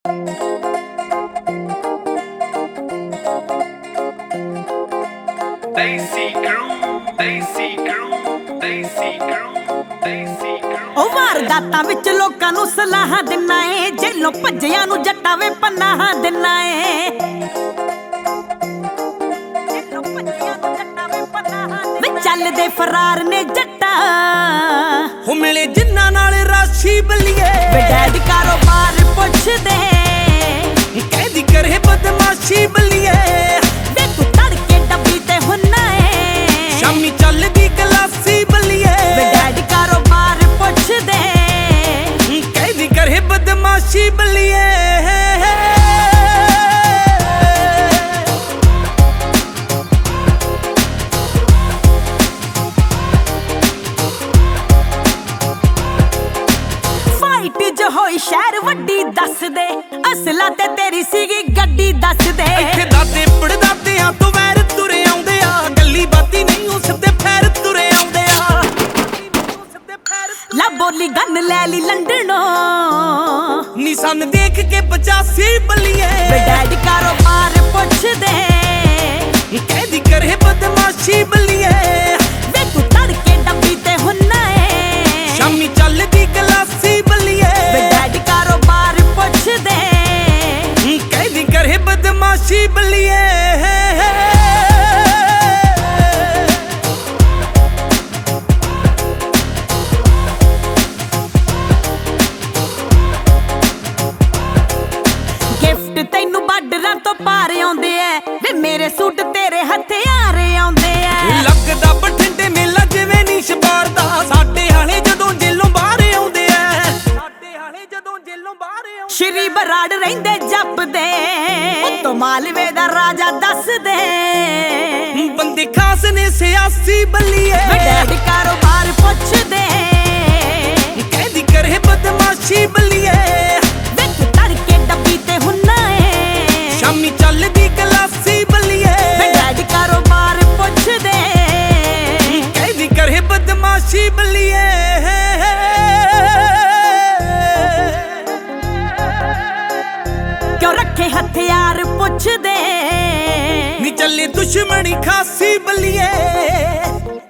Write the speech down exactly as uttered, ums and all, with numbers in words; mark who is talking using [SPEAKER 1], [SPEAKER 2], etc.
[SPEAKER 1] Daisy crew, Daisy crew, Daisy crew, Daisy crew।
[SPEAKER 2] ਉਹ ਵਾਰਦਾਤਾਂ ਵਿੱਚ ਲੋਕਾਂ ਨੂੰ ਸਲਾਹਾਂ ਦਿੰਨਾ ਏ, ਜੇਲੋਂ ਭੱਜਿਆਂ ਨੂੰ ਜੱਟਾਂ ਵੇ ਪਨਾਹਾਂ ਦਿੰਨਾ ਏ। ਜੇਲੋਂ ਭੱਜਿਆਂ ਨੂੰ ਜੱਟਾਂ ਵੇ ਪਨਾਹਾਂ ਦਿੰਨਾ ਏ। ਵੇ ਚੱਲਦੇ ਫਰਾਰ ਨੇ ਜੱਟਾਂ
[SPEAKER 3] ਹੋ ਮਿਲੇ ਜਿੰਨਾਂ ਨਾਲ ਰਾਸ਼ੀ ਬੱਲੀਏ।
[SPEAKER 2] ਵੇ ਡੈਡ ਕਾਰੋਬਾਰ ਪੁੱਛਦੇ
[SPEAKER 3] ਕਹਿਦੀ ਕਰੇ ਬਦਮਾਸ਼ੀ ਬੱਲੀਏ।
[SPEAKER 2] ਵੇ ਤੂੰ ਤੜਕੇ ਡੱਬੀ ਤੇ ਹੁੰਨਾ ਏ,
[SPEAKER 3] ਸ਼ਾਮੀ ਚੱਲਦੀ ਗਲਾਸੀ ਬੱਲੀਏ।
[SPEAKER 2] ਵੇ ਡੈਡ ਕਾਰੋਬਾਰ ਪੁੱਛਦੇ
[SPEAKER 3] ਕਹਿਦੀ ਕਰੇ ਬਦਮਾਸ਼ੀ ਬੱਲੀਏ।
[SPEAKER 2] ਫਾਈਟ ਜੋ ਹੋਈ ਸ਼ਹਿਰ ਵੱਡੀ ਦੱਸਦੇ, ਅਸਲਾ ਤੇ ਤੇਰੀ ਸੀਗੀ ਗੱਡੀ ਦੱਸਦੇ।
[SPEAKER 3] ਇੱਥੇ ਦਾਦੇ ਪੜਦਾਦਿਆਂ ਤੋਂ ਵੈਰ ਤੁਰੇ ਆਉਂਦੇ ਆ, ਗੱਲੀ ਬਾਤੀ ਨਹੀਂ ਉਸ ਤੇ ਫੈਰ ਤੁਰੇ ਆਉਂਦੇ ਆ।
[SPEAKER 2] ਲਾ ਬੋਲੀ ਗੰਨ ਲੈ ਲਈ ਲੰਡਨੋਂ,
[SPEAKER 3] ਨੀ ਸੰਨ ਦੇਖ ਕੇ ਪਚਾਸੀ ਬੱਲੀਏ।
[SPEAKER 2] ਵੇ ਡੈਡ ਕਾਰੋਬਾਰ ਪੁੱਛਦੇ
[SPEAKER 3] ਕਹਿਦੀ ਕਰੇ ਬਦਮਾਸ਼ੀ ਬੱਲੀਏ।
[SPEAKER 2] ਵੇ ਤੂੰ ਤੜਕੇ ਡੱਬੀ ਤੇ ਹੁੰਨਾ ਏ,
[SPEAKER 3] ਸ਼ਾਮੀ ਚੱਲਦੀ ਗਲਾਸੀ ਬੱਲੀਏ।
[SPEAKER 2] ਵੇ ਡੈਡ ਕਾਰੋਬਾਰ ਪੁੱਛਦੇ
[SPEAKER 3] ਕਹਿਦੀ ਕਰੇ ਬਦਮਾਸ਼ੀ ਬੱਲੀਏ।
[SPEAKER 2] ਗਿਫਟ ਤੈਨੂੰ ਬਾਰਡਰਾਂ ਤੋਂ ਪਾਰ ਆਉਂਦੇ ਐ, ਵੇ ਮੇਰੇ ਸੂਟ ਤੇਰੇ ਹਥਿਆਰ ਆਉਂਦੇ ਐ।
[SPEAKER 3] ਲੱਗਦਾ ਬਠਿੰਡੇ ਮੇਲਾ ਜਿਵੇਂ ਨੀ ਸ਼ਬਾਰਦਾ, ਸਾਡੇ ਹਾਲੇ ਜਦੋਂ ਜੇਲੋਂ ਬਾਹਰ ਆਉਂਦੇ ਐ। ਸਾਡੇ ਹਾਲੇ ਜਦੋਂ ਜੇਲੋਂ ਬਾਹਰ ਆਉਂਦੇ।
[SPEAKER 2] ਸ਼੍ਰੀ ਬਰਾੜ ਰਹਿੰਦੇ ਜੱਪਦੇ, ਉੱਤੋਂ ਮਾਲਵੇ ਦਾ ਰਾਜਾ ਦੱਸਦੇ।
[SPEAKER 3] ਬੰਦੇ ਖਾਸ ਨੇ ਸਿਆਸੀ ਬੱਲੀਏ।
[SPEAKER 2] ਵੇ ਡੈਡ ਕਾਰੋਬਾਰ ਪੁੱਛਦੇ
[SPEAKER 3] ਕਹਿਦੀ ਕਰੇ ਬਦਮਾਸ਼ੀ ਬੱਲੀਏ।
[SPEAKER 2] ਵੇ ਤੂੰ ਤੜਕੇ ਡੱਬੀ ਤੇ ਹੁੰਨਾ ਏ,
[SPEAKER 3] ਸ਼ਾਮੀ ਚੱਲਦੀ ਗਲਾਸੀ ਬੱਲੀਏ।
[SPEAKER 2] ਵੇ ਡੈਡ ਕਾਰੋਬਾਰ ਪੁੱਛਦੇ
[SPEAKER 3] ਕਹਿਦੀ ਕਰੇ ਬਦਮਾਸ਼ੀ ਬੱਲੀਏ।
[SPEAKER 2] ਕਿਉਂ ਰੱਖੇ ਹਥਿਆਰ ਪੁੱਛਦੇ
[SPEAKER 3] ਨੀ ਚੱਲੇ ਦੁਸ਼ਮਣੀ ਖਾਸੀ ਬੱਲੀਏ।